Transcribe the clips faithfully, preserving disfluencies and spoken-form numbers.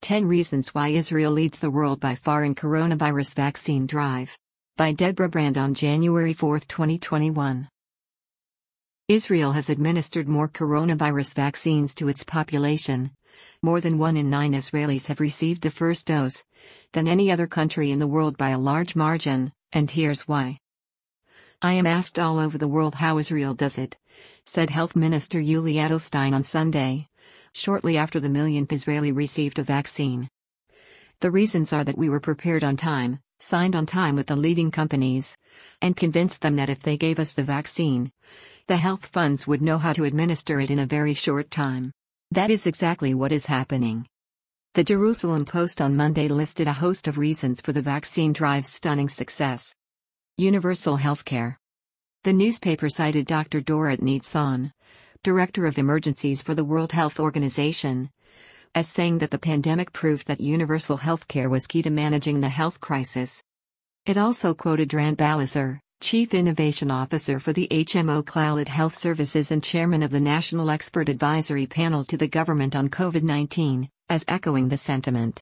ten Reasons Why Israel Leads the World by Far in Coronavirus Vaccine Drive. By Deborah Brand on January fourth, twenty twenty-one. Israel has administered more coronavirus vaccines to its population. More than one in nine Israelis have received the first dose than any other country in the world by a large margin, and here's why. I am asked all over the world how Israel does it, said Health Minister Yuli Edelstein on Sunday, shortly after the millionth Israeli received a vaccine. The reasons are that we were prepared on time, signed on time with the leading companies, and convinced them that if they gave us the vaccine, the health funds would know how to administer it in a very short time. That is exactly what is happening. The Jerusalem Post on Monday listed a host of reasons for the vaccine drive's stunning success. Universal healthcare. The newspaper cited Doctor Dorit Nitzan, Director of Emergencies for the World Health Organization, as saying that the pandemic proved that universal healthcare was key to managing the health crisis. It also quoted Ran Balizer, Chief Innovation Officer for the H M O Clalit Health Services and Chairman of the National Expert Advisory Panel to the Government on COVID nineteen, as echoing the sentiment.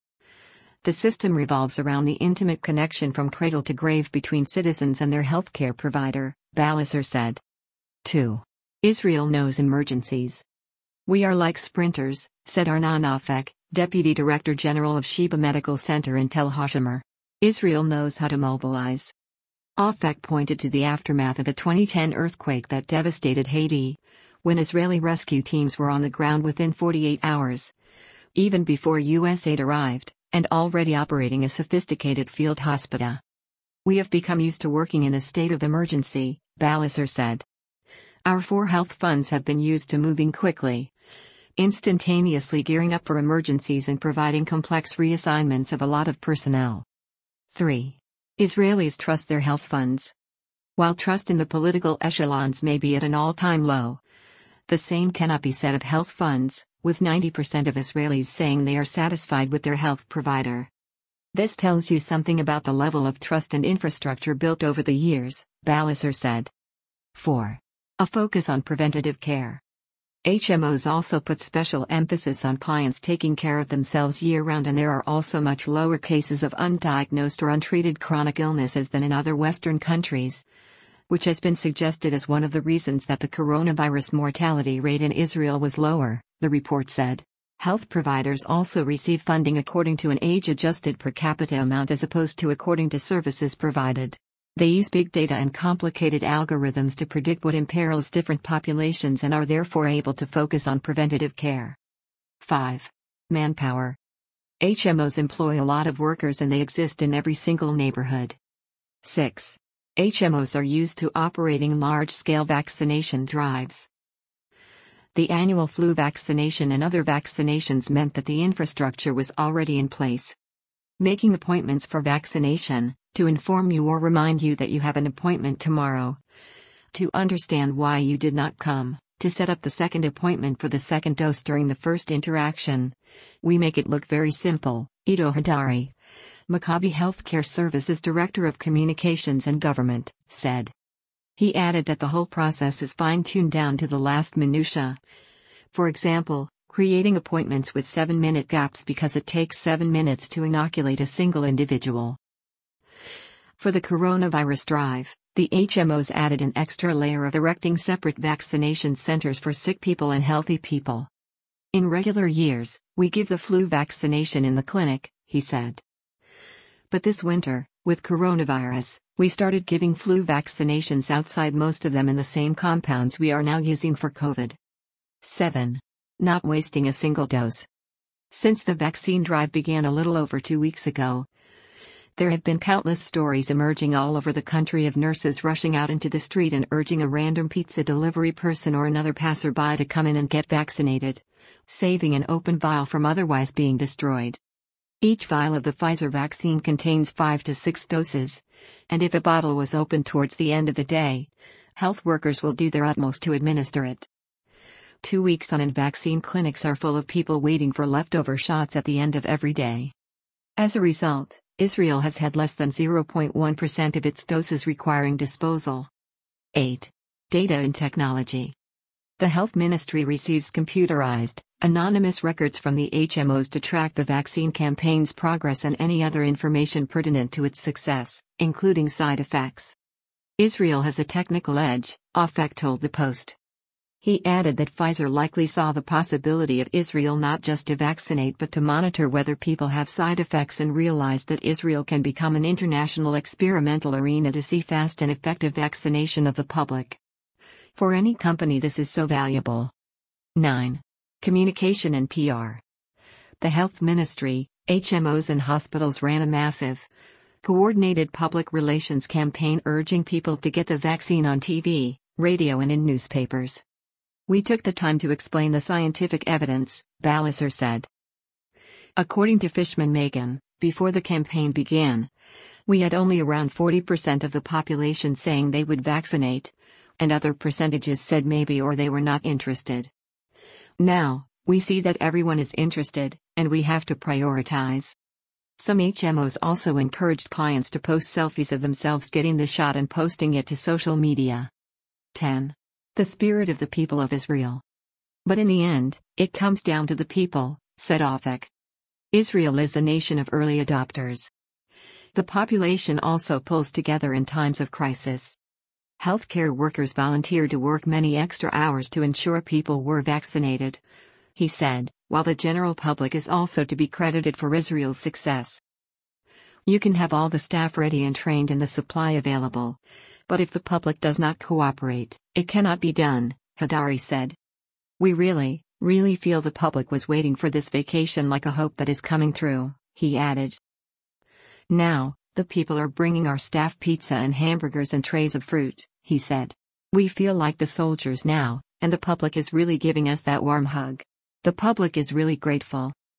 The system revolves around the intimate connection from cradle to grave between citizens and their healthcare provider, Balizer said. two. Israel knows emergencies. We are like sprinters, said Arnon Afek, Deputy Director General of Sheba Medical Center in Tel Hashomer. Israel knows how to mobilize. Afek pointed to the aftermath of a twenty ten earthquake that devastated Haiti, when Israeli rescue teams were on the ground within forty-eight hours, even before U S aid arrived, and already operating a sophisticated field hospital. We have become used to working in a state of emergency, Balizer said. Our four health funds have been used to moving quickly, instantaneously gearing up for emergencies and providing complex reassignments of a lot of personnel. three. Israelis trust their health funds. While trust in the political echelons may be at an all-time low, the same cannot be said of health funds, with ninety percent of Israelis saying they are satisfied with their health provider. This tells you something about the level of trust and infrastructure built over the years, Balizer said. four. A focus on preventative care. H M Os also put special emphasis on clients taking care of themselves year-round, and there are also much lower cases of undiagnosed or untreated chronic illnesses than in other Western countries, which has been suggested as one of the reasons that the coronavirus mortality rate in Israel was lower, the report said. Health providers also receive funding according to an age-adjusted per capita amount as opposed to according to services provided. They use big data and complicated algorithms to predict what imperils different populations and are therefore able to focus on preventative care. five. Manpower. H M Os employ a lot of workers and they exist in every single neighborhood. six. H M Os are used to operating large-scale vaccination drives. The annual flu vaccination and other vaccinations meant that the infrastructure was already in place. Making appointments for vaccination, to inform you or remind you that you have an appointment tomorrow, to understand why you did not come, to set up the second appointment for the second dose during the first interaction. We make it look very simple, Ido Hadari, Maccabi Healthcare Services Director of Communications and Government, said. He added that the whole process is fine-tuned down to the last minutia. For example, creating appointments with seven-minute gaps because it takes seven minutes to inoculate a single individual. For the coronavirus drive, the H M Os added an extra layer of erecting separate vaccination centers for sick people and healthy people. In regular years, we give the flu vaccination in the clinic, he said. But this winter, with coronavirus, we started giving flu vaccinations outside, most of them in the same compounds we are now using for COVID. seven. Not wasting a single dose. Since the vaccine drive began a little over two weeks ago, there have been countless stories emerging all over the country of nurses rushing out into the street and urging a random pizza delivery person or another passerby to come in and get vaccinated, saving an open vial from otherwise being destroyed. Each vial of the Pfizer vaccine contains five to six doses, and if a bottle was opened towards the end of the day, health workers will do their utmost to administer it. Two weeks on and vaccine clinics are full of people waiting for leftover shots at the end of every day. As a result, Israel has had less than zero point one percent of its doses requiring disposal. eight. Data and technology. The health ministry receives computerized, anonymous records from the H M Os to track the vaccine campaign's progress and any other information pertinent to its success, including side effects. Israel has a technical edge, Afek told the Post. He added that Pfizer likely saw the possibility of Israel not just to vaccinate but to monitor whether people have side effects and realized that Israel can become an international experimental arena to see fast and effective vaccination of the public. For any company, this is so valuable. nine. Communication and P R. The Health Ministry, H M Os and hospitals ran a massive, coordinated public relations campaign urging people to get the vaccine on T V, radio and in newspapers. We took the time to explain the scientific evidence, Balisser said. According to Fishman Megan, before the campaign began, we had only around forty percent of the population saying they would vaccinate, and other percentages said maybe or they were not interested. Now, we see that everyone is interested, and we have to prioritize. Some H M Os also encouraged clients to post selfies of themselves getting the shot and posting it to social media. ten. The spirit of the people of Israel. But in the end, it comes down to the people, said Afek. Israel is a nation of early adopters. The population also pulls together in times of crisis. Healthcare workers volunteered to work many extra hours to ensure people were vaccinated, he said, while the general public is also to be credited for Israel's success. You can have all the staff ready and trained and the supply available, but if the public does not cooperate, it cannot be done, Hadari said. We really, really feel the public was waiting for this vacation like a hope that is coming true, he added. Now, the people are bringing our staff pizza and hamburgers and trays of fruit, he said. We feel like the soldiers now, and the public is really giving us that warm hug. The public is really grateful.